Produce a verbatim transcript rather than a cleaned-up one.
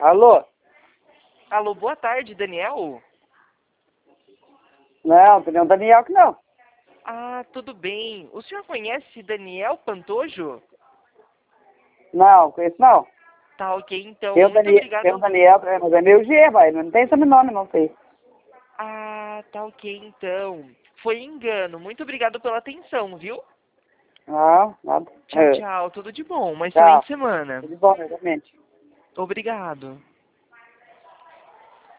Alô? Alô, boa tarde, Daniel? Não, não Daniel que não. Ah, tudo bem. O senhor conhece Daniel Pantojo? Não, conheço não. Tá ok, então. Tem o Muito Daniel, tem o obrigado. Daniel, mas é meu G, vai. Não tem sobrenome, não sei. Ah, tá ok, então. Foi engano. Muito obrigado pela atenção, viu? Não, nada. Tchau, É, tchau. Tudo de bom. Uma tchau. excelente semana. Tudo bom, realmente. Obrigado.